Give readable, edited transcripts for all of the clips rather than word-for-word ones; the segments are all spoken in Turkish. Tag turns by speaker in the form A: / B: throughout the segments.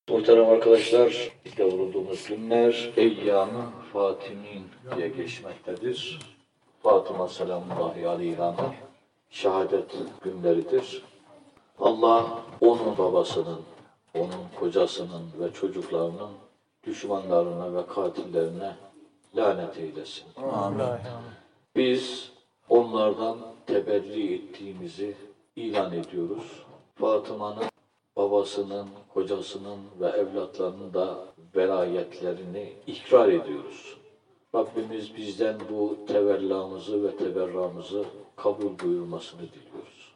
A: Muhterem arkadaşlar, bizde bulunduğumuz günler Eyyam-ı Fatimin diye geçmektedir. Fatıma selamullahi aleyha'nın şehadet günleridir. Allah onun babasının, onun kocasının ve çocuklarının düşmanlarına ve katillerine lanet eylesin.
B: Amin.
A: Biz onlardan teberri ettiğimizi ilan ediyoruz. Fatıma'nın babasının, kocasının ve evlatlarının da velayetlerini ikrar ediyoruz. Rabbimiz bizden bu tevellamızı ve teberramızı kabul buyurmasını diliyoruz.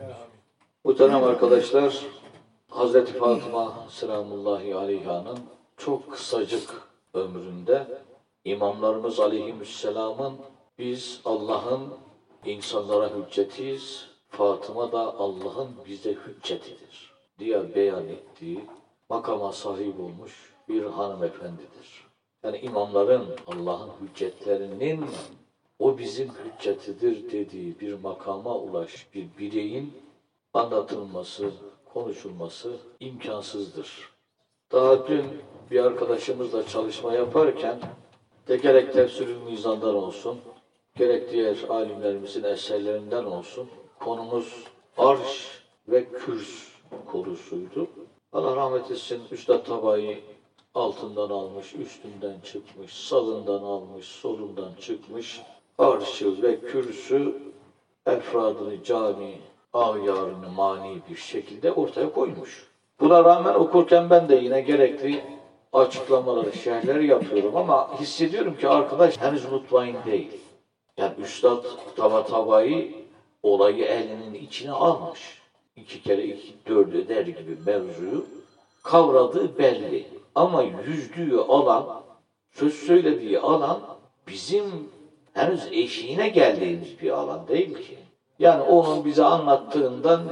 A: Muhterem arkadaşlar, Hazreti Fatıma selamullahi aleyha'nın çok kısacık ömründe imamlarımız aleyhisselamın biz Allah'ın insanlara hüccetiyiz, Fatıma da Allah'ın bize hüccetidir diye beyan ettiği makama sahip olmuş bir hanımefendidir. Yani imamların Allah'ın hüccetlerinin o bizim hüccetidir dediği bir makama bir bireyin anlatılması, konuşulması imkansızdır. Daha dün bir arkadaşımızla çalışma yaparken de gerek Tefsir-ül Mizan'dan olsun, gerek diğer alimlerimizin eserlerinden olsun konumuz arş ve kürs konusuydu. Allah rahmet etsin, Üstad Tabai altından almış, üstünden çıkmış, sağından almış, solundan çıkmış, arşı ve kürsü efradını cami, ağyarını mani bir şekilde ortaya koymuş. Buna rağmen okurken ben de yine gerekli açıklamaları, şerhleri yapıyorum ama hissediyorum ki arkadaş henüz mutmain değil. Yani Üstad Tabai olayı elinin içine almış. 2 kere 2 4 eder gibi mevzuyu kavradığı belli. Ama yüzdüğü alan, söz söylediği alan bizim henüz eşiğine geldiğimiz bir alan değil ki. Yani onun bize anlattığından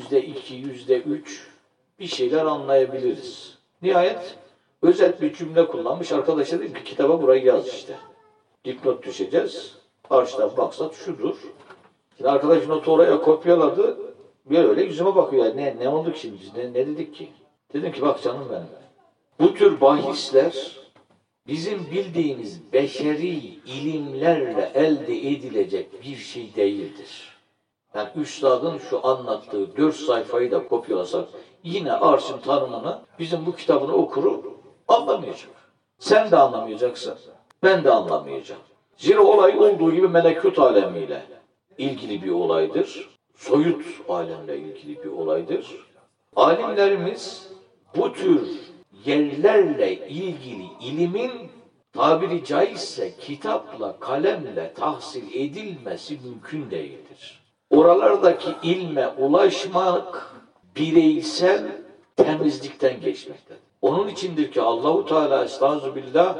A: %2, %3 bir şeyler anlayabiliriz. Nihayet özet bir cümle kullanmış. Arkadaşa dedim ki kitaba burayı yaz işte. Dipnot düşeceğiz. Arştan maksat şudur. Şimdi arkadaş notu oraya kopyaladı. Böyle yüzüme bakıyor. Yani ne olduk şimdi biz? Ne dedik ki? Dedim ki bak canım benim. Bu tür bahisler bizim bildiğimiz beşeri ilimlerle elde edilecek bir şey değildir. Yani üstadın şu anlattığı 4 sayfayı da kopyalasak yine arşın tanımını bizim bu kitabını okuru anlamayacak. Sen de anlamayacaksın. Ben de anlamayacağım. Zira olay olduğu gibi melekut alemiyle ilgili bir olaydır. Soyut alemle ilgili bir olaydır. Alimlerimiz bu tür yerlerle ilgili ilimin tabiri caizse kitapla, kalemle tahsil edilmesi mümkün değildir. Oralardaki ilme ulaşmak bireysel temizlikten geçmektedir. Onun içindir ki Allahu Teala estağfirullah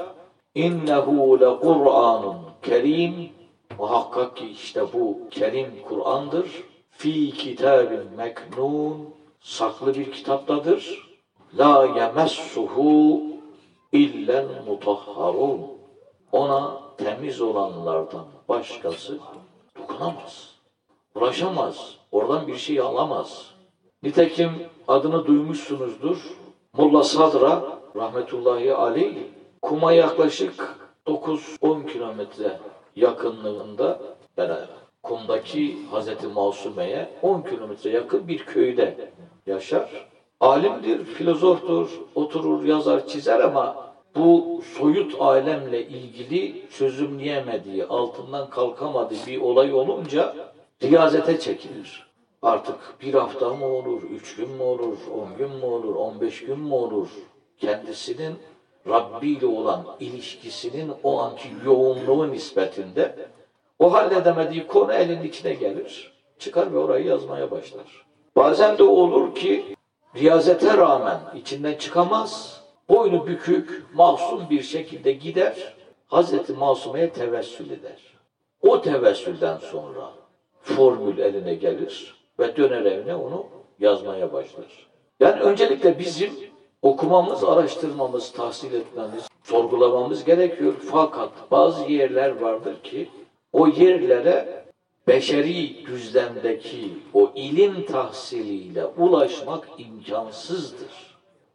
A: innehu le Kur'anun kerim muhakkak ki işte bu kerim Kur'an'dır. Fi kitabin meknun saklı bir kitaptadır. La yemessuhu illel mutahharun. Ona temiz olanlardan başkası dokunamaz. Ulaşamaz. Oradan bir şey alamaz. Nitekim adını duymuşsunuzdur. Molla Sadra rahmetullahi aleyh Kum'a yaklaşık 9-10 kilometre yakınlığında yani Kum'daki Hazreti Masume'ye 10 kilometre yakın bir köyde yaşar. Alimdir, filozoftur, oturur, yazar, çizer ama bu soyut alemle ilgili çözümleyemediği, altından kalkamadığı bir olay olunca riyazete çekilir. Artık bir hafta mı olur, 3 gün mü olur, 10 gün mü olur, 15 gün mü olur? Kendisinin Rabbi ile olan ilişkisinin o anki yoğunluğu nispetinde o halledemediği konu elinin içine gelir. Çıkar ve orayı yazmaya başlar. Bazen de olur ki riyazete rağmen içinden çıkamaz, boynu bükük, masum bir şekilde gider, Hazreti Masume'ye tevessül eder. O tevessülden sonra formül eline gelir ve döner evine onu yazmaya başlar. Yani öncelikle bizim okumamız, araştırmamız, tahsil etmemiz, sorgulamamız gerekiyor. Fakat bazı yerler vardır ki o yerlere beşeri düzlemdeki o ilim tahsiliyle ulaşmak imkansızdır.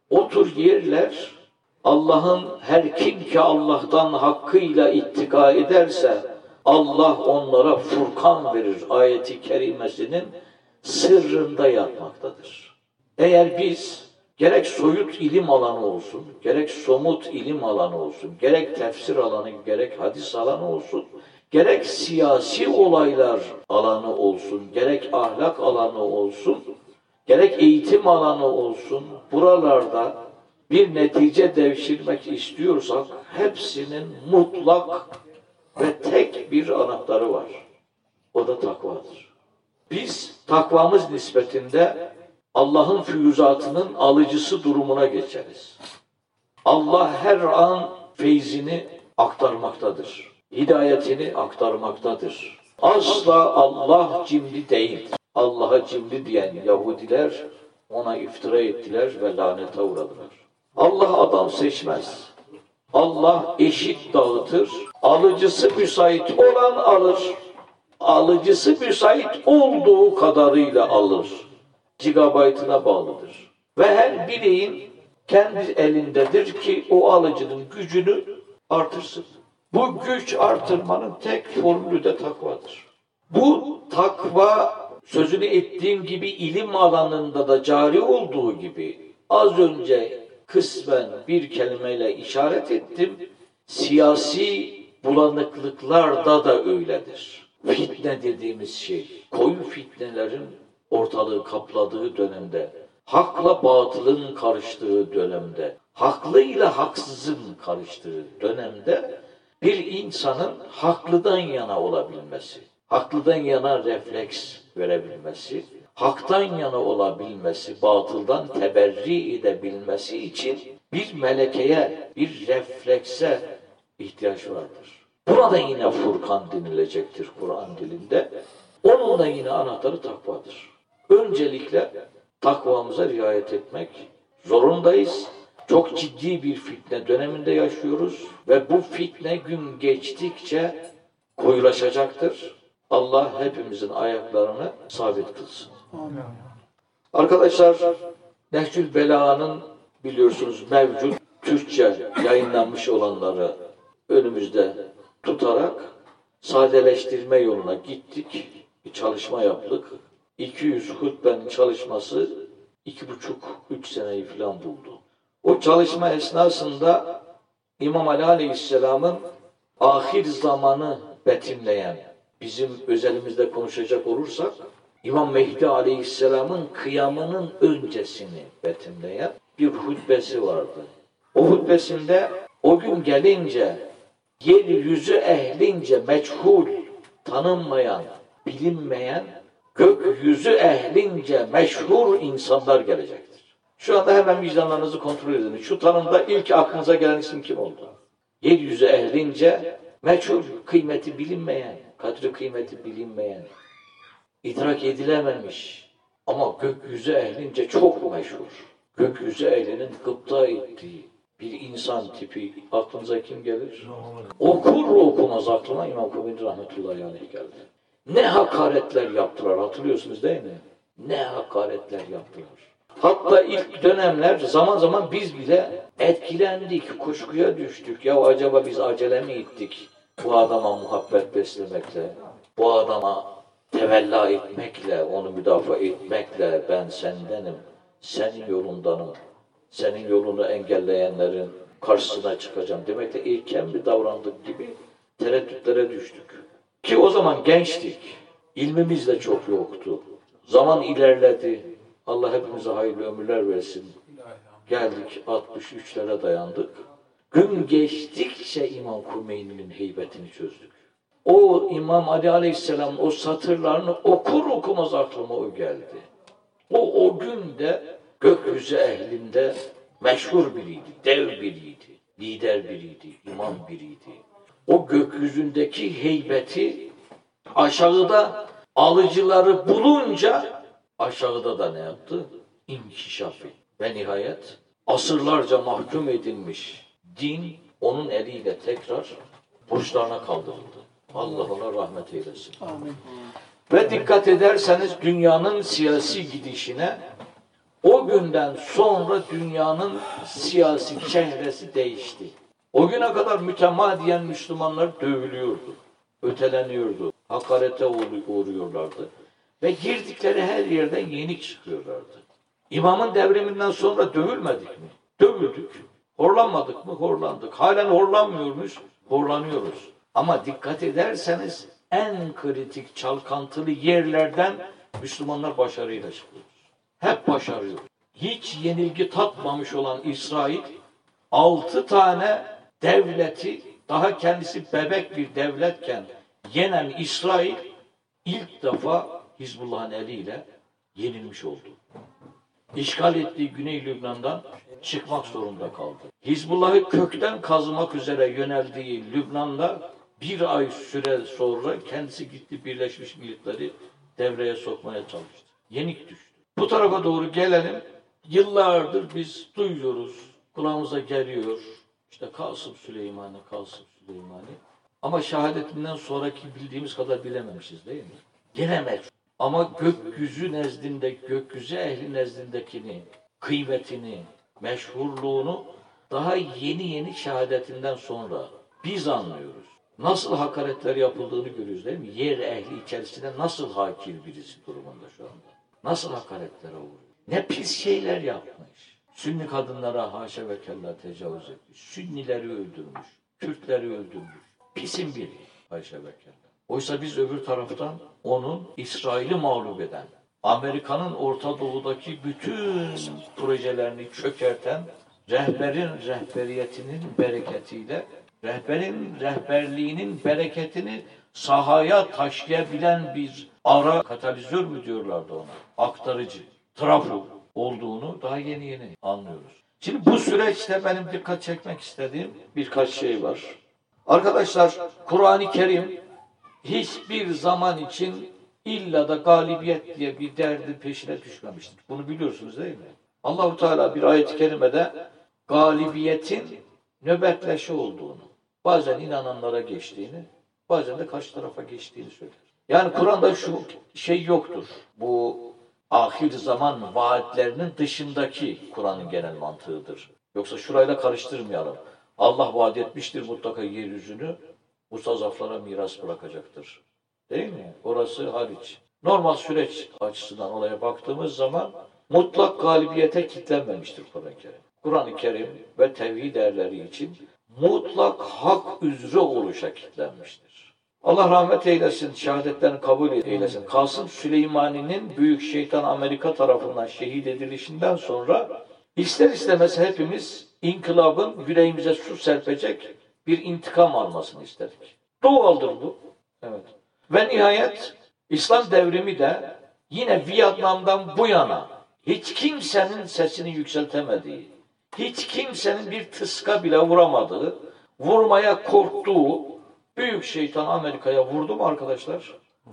A: O tür yerler Allah'ın her kim ki Allah'tan hakkıyla ittika ederse Allah onlara Furkan verir ayeti kerimesinin sırrında yatmaktadır. Eğer biz gerek soyut ilim alanı olsun, gerek somut ilim alanı olsun, gerek tefsir alanı, gerek hadis alanı olsun, gerek siyasi olaylar alanı olsun, gerek ahlak alanı olsun, gerek eğitim alanı olsun, buralarda bir netice devşirmek istiyorsak hepsinin mutlak ve tek bir anahtarı var. O da takvadır. Biz takvamız nispetinde Allah'ın füyüzatının alıcısı durumuna geçeriz. Allah her an feyzini aktarmaktadır. Hidayetini aktarmaktadır. Asla Allah cimri değildir. Allah'a cimri diyen Yahudiler ona iftira ettiler ve lanete uğradılar. Allah adam seçmez. Allah eşit dağıtır. Alıcısı müsait olan alır. Alıcısı müsait olduğu kadarıyla alır. Gigabaytına bağlıdır. Ve her bireyin kendi elindedir ki o alıcının gücünü artırsın. Bu güç artırmanın tek formülü de takvadır. Bu takva sözünü ettiğim gibi ilim alanında da cari olduğu gibi az önce kısmen bir kelimeyle işaret ettim. Siyasi bulanıklıklarda da öyledir. Fitne dediğimiz şey, koyu fitnelerin ortalığı kapladığı dönemde, hakla batılın karıştığı dönemde, haklıyla haksızın karıştığı dönemde bir insanın haklıdan yana olabilmesi, haklıdan yana refleks verebilmesi, haktan yana olabilmesi, batıldan teberri edebilmesi için bir melekeye, bir reflekse ihtiyaç vardır. Burada yine Furkan denilecektir Kur'an dilinde. Onun da yine anahtarı takvadır. Öncelikle takvamıza riayet etmek zorundayız. Çok ciddi bir fitne döneminde yaşıyoruz ve bu fitne gün geçtikçe koyulaşacaktır. Allah hepimizin ayaklarını sabit kılsın. Amin. Arkadaşlar, Nehcül Belaga'nın biliyorsunuz mevcut Türkçe yayınlanmış olanları önümüzde tutarak sadeleştirme yoluna gittik. Bir çalışma yaptık. 200 hutbenin çalışması 2,5-3 seneyi falan buldu. O çalışma esnasında İmam Ali Aleyhisselam'ın ahir zamanı betimleyen, bizim özelimizde konuşacak olursak, İmam Mehdi Aleyhisselam'ın kıyamının öncesini betimleyen bir hutbesi vardı. O hutbesinde o gün gelince yeryüzü ehlince meçhul, tanınmayan, bilinmeyen, gökyüzü ehlince meşhur insanlar gelecektir. Şu anda hemen vicdanlarınızı kontrol edin. Şu tanımda ilk aklınıza gelen isim kim oldu? Yeryüzü ehlince meçhul, kıymeti bilinmeyen, kadri kıymeti bilinmeyen, idrak edilememiş ama gökyüzü ehlince çok meşhur. Gökyüzü ehlinin gıpta ettiği bir insan tipi aklınıza kim gelir? Okur okumaz aklıma İmam Khomeini rahmetullahi aleyh geldi. Ne hakaretler yaptılar hatırlıyorsunuz değil mi? Ne hakaretler yaptılar. Hatta ilk dönemler zaman zaman biz bile etkilendik, kuşkuya düştük. Ya acaba biz acele mi ettik bu adama muhabbet beslemekle, bu adama tevella etmekle, onu müdafaa etmekle ben sendenim, senin yolundanım, senin yolunu engelleyenlerin karşısına çıkacağım demekle erken bir davrandık gibi tereddütlere düştük. Ki o zaman gençtik, ilmimiz de çok yoktu. Zaman ilerledi, Allah hepimize hayırlı ömürler versin. Geldik 63'lere dayandık. Gün geçtikçe İmam Khomeini'nin heybetini çözdük. O İmam Ali Aleyhisselam'ın o satırlarını okur okumaz aklıma o geldi. O günde gökyüzü ehlinde meşhur biriydi, dev biriydi, lider biriydi, imam biriydi. O gökyüzündeki heybeti aşağıda alıcıları bulunca aşağıda da ne yaptı? İnkişaf etti. Ve nihayet asırlarca mahkum edilmiş din onun eliyle tekrar burçlarına kaldırıldı. Allah ona rahmet eylesin. Amin. Ve dikkat ederseniz dünyanın siyasi gidişine o o günden sonra dünyanın siyasi çehresi değişti. O güne kadar mütemadiyen Müslümanlar dövülüyordu, öteleniyordu, hakarete uğruyorlardı ve girdikleri her yerden yenik çıkıyorlardı. İmamın devriminden sonra dövülmedik mi? Dövüldük. Horlanmadık mı? Horlandık. Halen horlanmıyor muyuz? Horlanıyoruz. Ama dikkat ederseniz en kritik çalkantılı yerlerden Müslümanlar başarıyla çıkıyor. Hep başarıyor. Hiç yenilgi tatmamış olan İsrail 6 tane devleti daha kendisi bebek bir devletken yenen İsrail ilk defa Hizbullah'ın eliyle yenilmiş oldu. İşgal ettiği Güney Lübnan'dan çıkmak zorunda kaldı. Hizbullah'ı kökten kazımak üzere yöneldiği Lübnan'da bir ay süre sonra kendisi gitti Birleşmiş Milletleri devreye sokmaya çalıştı. Yenik düştü. Bu tarafa doğru gelelim. Yıllardır biz duyuyoruz, kulağımıza geliyor. İşte Kasım Süleymani. Ama şehadetinden sonraki bildiğimiz kadar bilememişiz değil mi? Gene meçhul. Ama gökyüzü nezdinde, gökyüzü ehli nezdindekini, kıymetini, meşhurluğunu daha yeni şehadetinden sonra biz anlıyoruz. Nasıl hakaretler yapıldığını görüyoruz değil mi? Yer ehli içerisinde nasıl hakir birisi durumunda şu anda. Nasıl hakaretlere uğruyor. Ne pis şeyler yapmış. Sünni kadınlara haşa ve kella tecavüz etmiş. Sünnileri öldürmüş. Kürtleri öldürmüş. Pisin biri haşa ve kella. Oysa biz öbür taraftan onun İsrail'i mağlup eden, Amerika'nın Orta Doğu'daki bütün projelerini çökerten, rehberin rehberiyetinin bereketiyle, rehberin rehberliğinin bereketini sahaya taşıyabilen bir ara katalizör mü diyorlardı ona, aktarıcı, trafo olduğunu daha yeni anlıyoruz. Şimdi bu süreçte benim dikkat çekmek istediğim birkaç şey var. Arkadaşlar, Kur'an-ı Kerim hiçbir zaman için illa da galibiyet diye bir derdin peşine düşmemiştir. Bunu biliyorsunuz değil mi? Allah-u Teala bir ayet-i kerimede galibiyetin nöbetleşi olduğunu, bazen inananlara geçtiğini, bazen de karşı tarafa geçtiğini söyler. Yani Kur'an'da şu şey yoktur. Bu ahir zaman vaatlerinin dışındaki Kur'an'ın genel mantığıdır. Yoksa şurayla karıştırmayalım. Allah vaat etmiştir mutlaka yeryüzünü mustazaflara miras bırakacaktır. Değil mi? Orası hariç. Normal süreç açısından olaya baktığımız zaman mutlak galibiyete kitlenmemiştir Kur'an-ı Kerim. Kur'an-ı Kerim ve tevhid değerleri için mutlak hak üzere oluşa kitlenmiştir. Allah rahmet eylesin, şehadetlerini kabul eylesin. Kasım Süleymani'nin büyük şeytan Amerika tarafından şehit edilişinden sonra ister istemez hepimiz inkılabın yüreğimize su serpecek bir intikam almasını istedik. Doğaldır bu. Evet. Ve nihayet İslam devrimi de yine Vietnam'dan bu yana hiç kimsenin sesini yükseltemediği, hiç kimsenin bir tıska bile vuramadığı, vurmaya korktuğu büyük şeytan Amerika'ya vurdu mu arkadaşlar?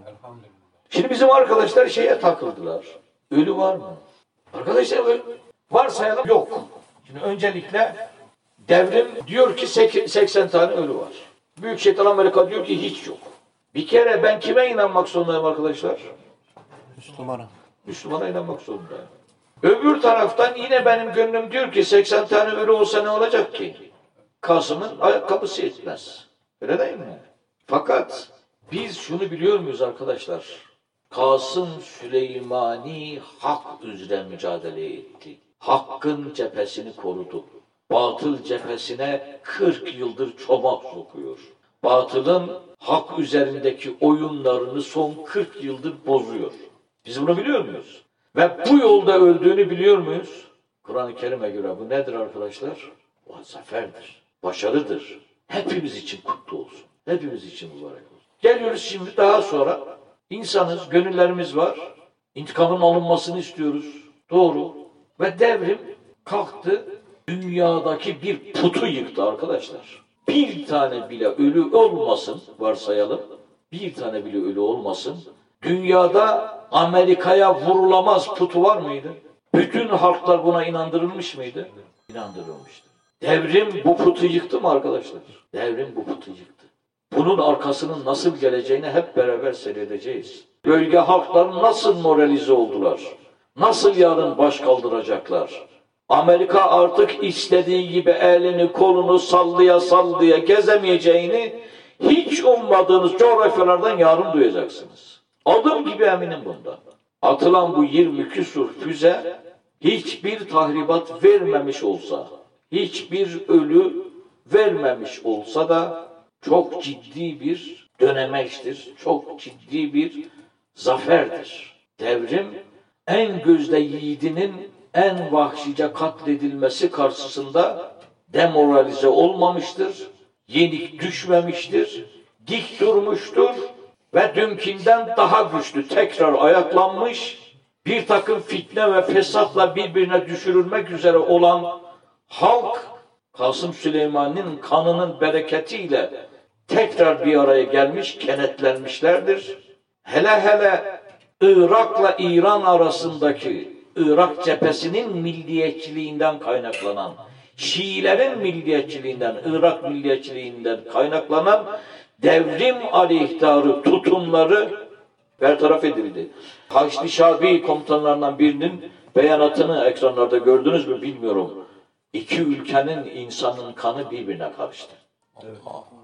A: Şimdi bizim arkadaşlar şeye takıldılar. Ölü var mı? Arkadaşlar varsayalım yok. Şimdi öncelikle devrim diyor ki 80 tane ölü var. Büyük şeytan Amerika diyor ki hiç yok. Bir kere ben kime inanmak zorundayım arkadaşlar?
B: Müslümana.
A: Müslümana inanmak zorundayım. Öbür taraftan yine benim gönlüm diyor ki 80 tane ölü olsa ne olacak ki? Kasım'ın ayakkabısı etmez. Öyle değil mi? Fakat biz şunu biliyor muyuz arkadaşlar? Kasım Süleymani hak üzere mücadele etti. Hakkın cephesini korudu. Batıl cephesine 40 yıldır çomak sokuyor. Batılın hak üzerindeki oyunlarını son 40 yıldır bozuyor. Biz bunu biliyor muyuz? Ve bu yolda öldüğünü biliyor muyuz? Kur'an-ı Kerim'e göre bu nedir arkadaşlar? O zaferdir, başarıdır. Hepimiz için kutlu olsun. Hepimiz için mübarek olsun. Geliyoruz şimdi daha sonra. İnsanız, gönüllerimiz var. İntikamın alınmasını istiyoruz. Doğru. Ve devrim kalktı. Dünyadaki bir putu yıktı arkadaşlar. Bir tane bile ölü olmasın, varsayalım. Bir tane bile ölü olmasın. Dünyada Amerika'ya vurulamaz putu var mıydı? Bütün halklar buna inandırılmış mıydı? İnandırılmıştı. Devrim bu putu yıktı mı arkadaşlar? Devrim bu putu yıktı. Bunun arkasının nasıl geleceğini hep beraber seyredeceğiz. Bölge halkları nasıl moralize oldular? Nasıl yarın baş kaldıracaklar? Amerika artık istediği gibi elini kolunu sallaya sallaya gezemeyeceğini hiç ummadığınız coğrafyalardan yarın duyacaksınız. Adım gibi eminim bundan. Atılan bu 20 küsur füze hiçbir tahribat vermemiş olsa, hiçbir ölü vermemiş olsa da çok ciddi bir dönemeçtir, çok ciddi bir zaferdir. Devrim en gözde yiğidinin en vahşice katledilmesi karşısında demoralize olmamıştır, yenik düşmemiştir, dik durmuştur ve dünkinden daha güçlü tekrar ayaklanmış, bir takım fitne ve fesatla birbirine düşürülmek üzere olan halk, Kasım Süleyman'ın kanının bereketiyle tekrar bir araya gelmiş, kenetlenmişlerdir. Hele hele Irak'la İran arasındaki Irak cephesinin milliyetçiliğinden kaynaklanan, Şiilerin milliyetçiliğinden, Irak milliyetçiliğinden kaynaklanan devrim aleyhtarı tutumları bertaraf edildi. Haçlı Şabi komutanlarından birinin beyanatını ekranlarda gördünüz mü bilmiyorum. İki ülkenin insanın kanı birbirine karıştı.
B: Evet.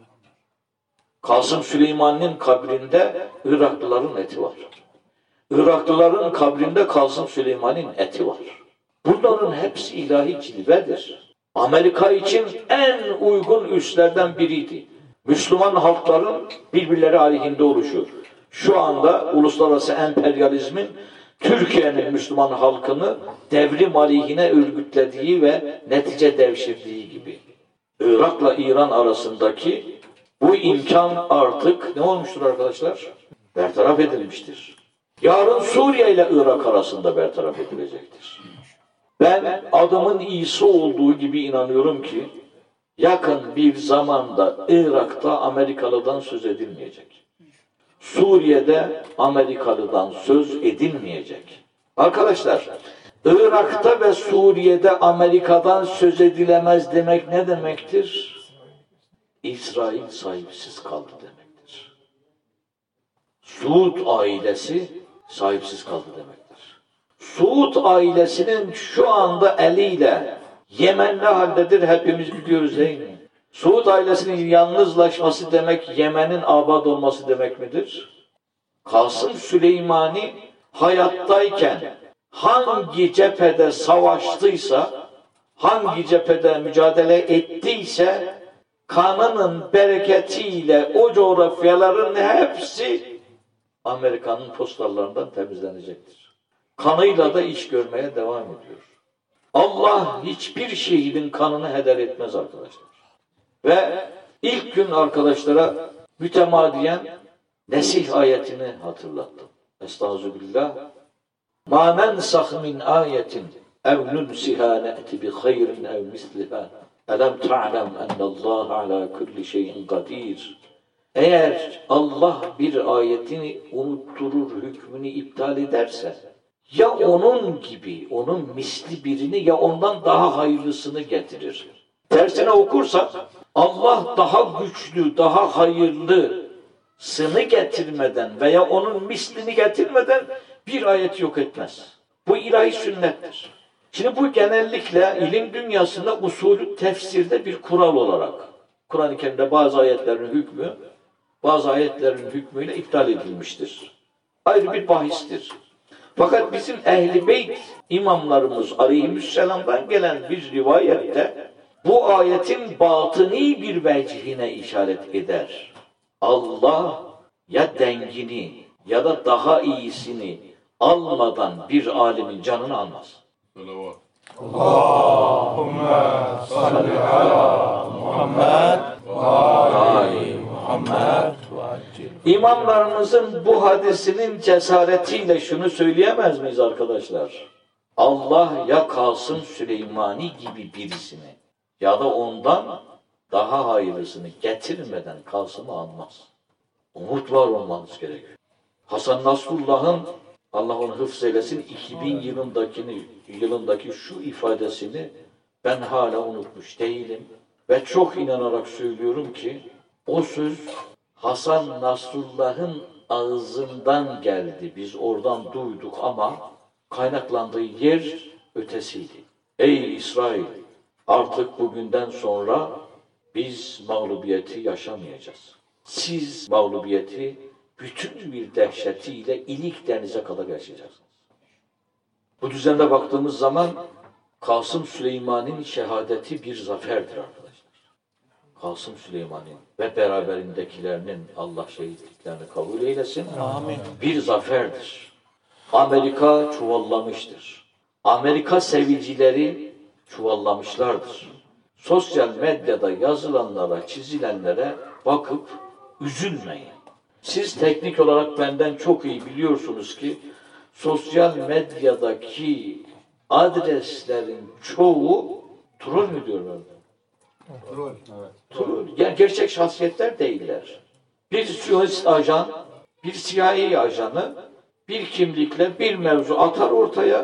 A: Kasım Süleyman'ın kabrinde Iraklıların eti var. Iraklıların kabrinde Kasım Süleyman'ın eti var. Bunların hepsi ilahi cilvedir. Amerika için en uygun üslerden biriydi. Müslüman halkların birbirleri aleyhinde oluşu. Şu anda uluslararası emperyalizmin Türkiye'nin Müslüman halkını devrim aleyhine örgütlediği ve netice devşirdiği gibi. Irak'la İran arasındaki bu imkan artık ne olmuştur arkadaşlar? Bertaraf edilmiştir. Yarın Suriye ile Irak arasında bertaraf edilecektir. Ben adımın iyisi olduğu gibi inanıyorum ki yakın bir zamanda Irak'ta Amerikalı'dan söz edilmeyecek. Suriye'de Amerikalı'dan söz edilmeyecek. Arkadaşlar, Irak'ta ve Suriye'de Amerika'dan söz edilemez demek ne demektir? İsrail sahipsiz kaldı demektir. Suud ailesi sahipsiz kaldı demektir. Suud ailesinin şu anda eliyle Yemen ne haldedir hepimiz biliyoruz değil mi? Suud ailesinin yalnızlaşması demek Yemen'in abad olması demek midir? Kasım Süleymani hayattayken hangi cephede savaştıysa, hangi cephede mücadele ettiyse kanının bereketiyle o coğrafyaların hepsi Amerika'nın postalarından temizlenecektir. Kanıyla da iş görmeye devam ediyor. Allah hiçbir şehidin kanını heder etmez arkadaşlar. Ve ilk gün arkadaşlara mütemadiyen Nesih ayetini hatırlattım. Estağfirullah. مَا نَنْسَخْ مِنْ آيَةٍ اَوْ نُنْسِهَا نَأْتِ بِخَيْرٍ اَوْ مِثْلِهَا اَلَمْ تَعْلَمْ اَنَّ اللّٰهَ عَلَى كُلِّ شَيْءٍ قَدِيرٍ. Eğer Allah bir ayetini unutturur, hükmünü iptal ederse, ya onun gibi, onun misli birini ya ondan daha hayırlısını getirir. Tersine okursak, Allah daha güçlü, daha hayırlısını getirmeden veya onun mislini getirmeden bir ayet yok etmez. Bu ilahi sünnettir. Şimdi bu genellikle ilim dünyasında usulü tefsirde bir kural olarak, Kur'an-ı Kerim'de bazı ayetlerin hükmü, bazı ayetlerin hükmüyle iptal edilmiştir. Ayrı bir bahistir. Fakat bizim Ehl-i Beyt imamlarımız aleyhisselam'dan gelen bir rivayette bu ayetin batıni bir vecihine işaret eder. Allah ya dengini ya da daha iyisini almadan bir alimin canını almaz.
B: Allahümme salli ala Muhammed ve ali Muhammed.
A: İmamlarımızın bu hadisinin cesaretiyle şunu söyleyemez miyiz arkadaşlar? Allah ya Kasım Süleymani gibi birisini ya da ondan daha hayırlısını getirmeden Kasım'ı almaz. Umut var olmanız gerekiyor. Hasan Nasrullah'ın Allah onu hıfz eylesin 2000 yılındaki şu ifadesini ben hala unutmuş değilim. Ve çok inanarak söylüyorum ki o söz Hasan Nasrullah'ın ağzından geldi. Biz oradan duyduk ama kaynaklandığı yer ötesiydi. Ey İsrail! Artık bugünden sonra biz mağlubiyeti yaşamayacağız. Siz mağlubiyeti bütün bir dehşetiyle ilik denize kadar yaşayacaksınız. Bu düzende baktığımız zaman Kasım Süleyman'ın şehadeti bir zaferdir arkadaşlar. Kasım Süleyman'ın ve beraberindekilerinin Allah şehitliklerini kabul eylesin.
B: Amin.
A: Bir zaferdir. Amerika çuvallamıştır. Amerika sevicileri çuvallamışlardır. Sosyal medyada yazılanlara, çizilenlere bakıp üzülmeyin. Siz teknik olarak benden çok iyi biliyorsunuz ki sosyal medyadaki adreslerin çoğu troll mü diyorlar?
B: Troll.
A: Troll. Yani gerçek şahsiyetler değiller. Bir siyonist ajan, bir CIA ajanı bir kimlikle bir mevzu atar ortaya.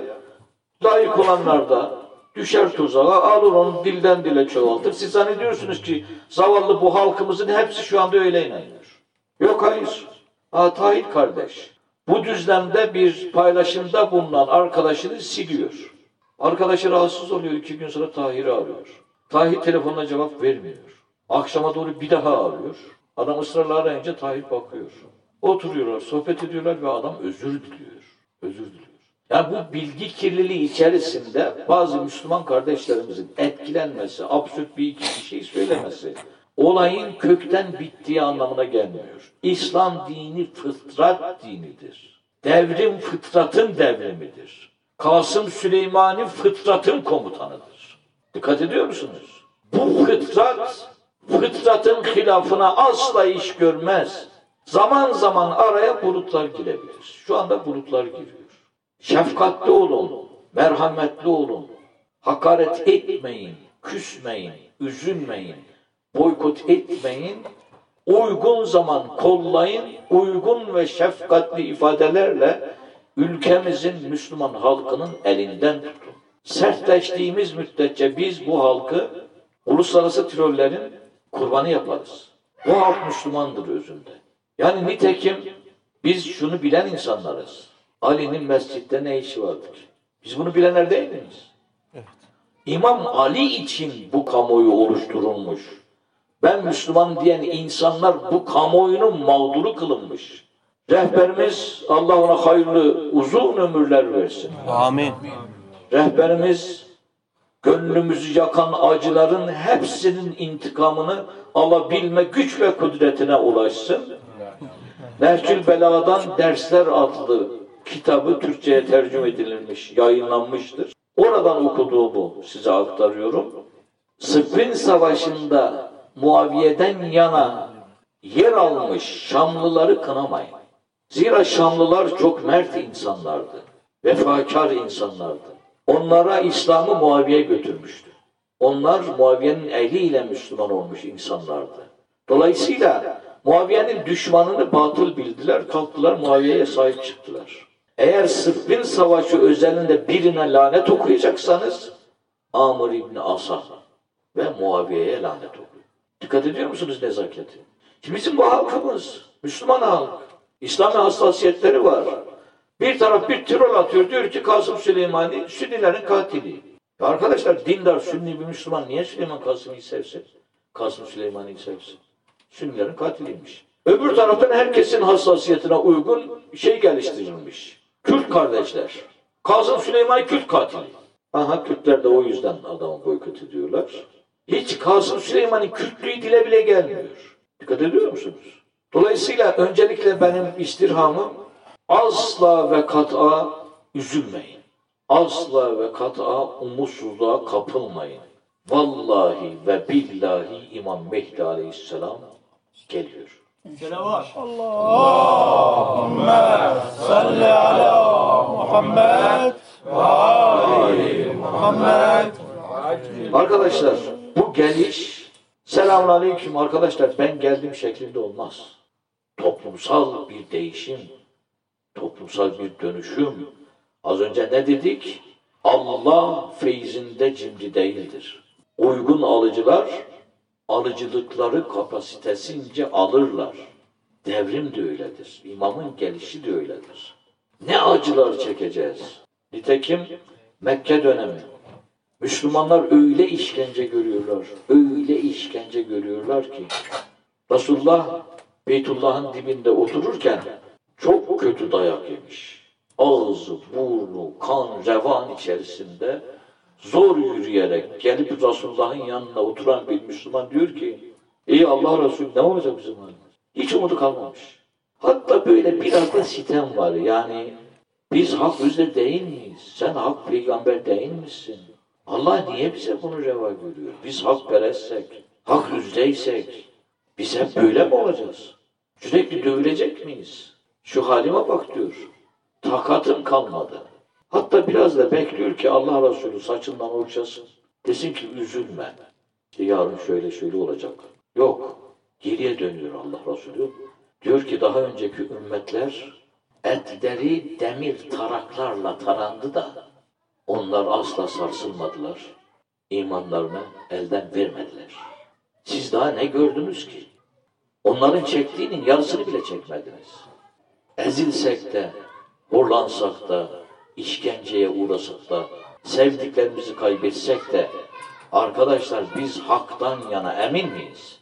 A: Layık olanlar da düşer tuzağa, alır onu dilden dile çoğaltır. Siz zannediyorsunuz ki zavallı bu halkımızın hepsi şu anda öyle inanıyor. Yok, hayır. Tahir kardeş, bu düzlemde bir paylaşımda bulunan arkadaşını siliyor. Arkadaşı rahatsız oluyor, 2 gün sonra Tahir'i arıyor. Tahir telefonuna cevap vermiyor. Akşama doğru bir daha arıyor. Adam ısrarla arayınca Tahir bakıyor. Oturuyorlar, sohbet ediyorlar ve adam özür diliyor. Özür diliyor. Yani bu bilgi kirliliği içerisinde bazı Müslüman kardeşlerimizin etkilenmesi, absürt bir şey söylemesi, olayın kökten bittiği anlamına gelmiyor. İslam dini fıtrat dinidir. Devrim fıtratın devrimidir. Kasım Süleyman'ın fıtratın komutanıdır. Dikkat ediyor musunuz? Bu fıtrat, fıtratın hilafına asla iş görmez. Zaman zaman araya bulutlar girebilir. Şu anda bulutlar giriyor. Şefkatli olun, merhametli olun, hakaret etmeyin, küsmeyin, üzülmeyin, boykot etmeyin, uygun zaman kollayın, uygun ve şefkatli ifadelerle ülkemizin Müslüman halkının elinden tutun. Sertleştiğimiz müddetçe biz bu halkı uluslararası trollerin kurbanı yaparız. Bu halk Müslümandır özünde. Yani nitekim biz şunu bilen insanlarız. Ali'nin mescitte ne işi vardır? Biz bunu bilenler değil miyiz? Evet. İmam Ali için bu kamuoyu oluşturulmuş. Ben Müslüman diyen insanlar bu kamuoyunun mağduru kılınmış. Rehberimiz Allah ona hayırlı uzun ömürler versin.
B: Amin.
A: Rehberimiz gönlümüzü yakan acıların hepsinin intikamını alabilme güç ve kudretine ulaşsın. Nehcül Belaga'dan Dersler adlı kitabı Türkçe'ye tercüme edilmiş, yayınlanmıştır. Oradan okuduğumu size aktarıyorum. Sıffin Savaşı'nda Muaviye'den yana yer almış Şamlıları kınamayın. Zira Şamlılar çok mert insanlardı, vefakar insanlardı. Onlara İslam'ı Muaviye götürmüştü. Onlar Muaviye'nin eliyle Müslüman olmuş insanlardı. Dolayısıyla Muaviye'nin düşmanını batıl bildiler, kalktılar Muaviye'ye sahip çıktılar. Eğer Sıffin Savaşı özelinde birine lanet okuyacaksanız Amr İbni As'a ve Muaviye'ye lanet okuyun. Dikkat ediyor musunuz nezaketi? Şimdi bizim bu halkımız, Müslüman halk, İslami hassasiyetleri var. Bir taraf bir troll atıyor, diyor ki Kasım Süleyman'ı Sünnilerin katili. Ya arkadaşlar, dindar Sünni bir Müslüman niye Süleyman Kasım'ı sevsin? Kasım Süleyman'ı sevsin. Sünnilerin katiliymiş. Öbür taraftan herkesin hassasiyetine uygun şey geliştirilmiş. Kürt kardeşler. Kasım Süleyman Kürt katili. Aha, Kürtler de o yüzden adamı boykot ediyorlar. Hiç Kasım Süleyman'ın Kürtlüğü dile bile gelmiyor. Dikkat ediyor musunuz? Dolayısıyla öncelikle benim istirhamım asla ve kat'a üzülmeyin. Asla ve kat'a umutsuzluğa kapılmayın. Vallahi ve billahi İmam Mehdi Aleyhisselam geliyor.
B: Selavat. Allahümme salli ala Muhammed ve ali Muhammed.
A: Arkadaşlar, bu geliş selamünaleyküm arkadaşlar ben geldim şeklinde olmaz. Toplumsal bir değişim, toplumsal bir dönüşüm. Az önce ne dedik? Allah feyzinde cimri değildir. Uygun alıcılar alıcılıkları kapasitesince alırlar. Devrim de öyledir. İmamın gelişi de öyledir. Ne acılar çekeceğiz. Nitekim Mekke dönemi. Müslümanlar öyle işkence görüyorlar, öyle işkence görüyorlar ki Resulullah Beytullah'ın dibinde otururken çok kötü dayak yemiş. Ağzı, burnu, kan, revan içerisinde zor yürüyerek gelip Resulullah'ın yanına oturan bir Müslüman diyor ki ey Allah Resulü ne olacak bizim halimiz? Hiç umudu kalmamış. Hatta böyle biraz da sitem var. Yani biz hak üzere değil miyiz? Sen hak peygamber değil misin? Allah niye bize bunu reva görüyor? Biz hakperestsek, hak üzereysek biz hep böyle mi olacağız? Sürekli dövülecek miyiz? Şu halime bak diyor. Takatım kalmadı. Hatta biraz da bekliyor ki Allah Resulü saçından okşasın. Desin ki üzülme. Yarın şöyle olacak. Yok. Geriye dönüyor Allah Resulü. Diyor ki daha önceki ümmetler etleri demir taraklarla tarandı da onlar asla sarsılmadılar. İmanlarını elden vermediler. Siz daha ne gördünüz ki? Onların çektiğinin yarısını bile çekmediniz. Ezilsek de, horlansak da, işkenceye uğrasak da, sevdiklerimizi kaybetsek de, arkadaşlar biz haktan yana emin miyiz?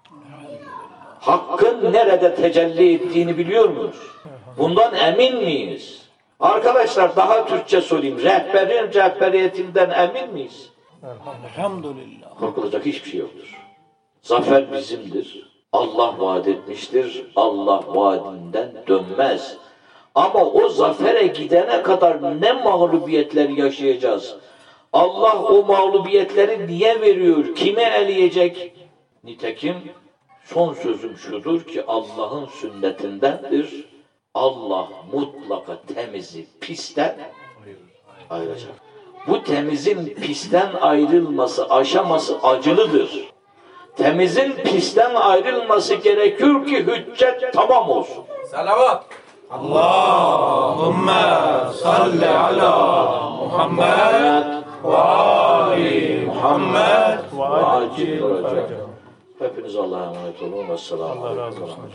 A: Hakkın nerede tecelli ettiğini biliyor muyuz? Bundan emin miyiz? Arkadaşlar daha Türkçe sorayım. Rehberin rehberiyetinden emin miyiz?
B: Elhamdülillah.
A: Korkulacak hiçbir şey yoktur. Zafer bizimdir. Allah vaat etmiştir. Allah vaadinden dönmez. Ama o zafere gidene kadar ne mağlubiyetler yaşayacağız? Allah o mağlubiyetleri niye veriyor? Kime eleyecek? Nitekim son sözüm şudur ki Allah'ın sünnetindendir. Allah mutlaka temizi pisten ayıracak. Bu temizin pisten ayrılması aşaması acılıdır. Temizin pisten ayrılması gerekiyor ki hüccet tamam olsun.
C: Salavat.
B: Allahümme salli ala Muhammed ve ali Muhammed
A: ve acil olacak. Hepiniz Allah'a emanet olun. Vesselamu
B: Allah razı
A: aleyküm.
B: olsun.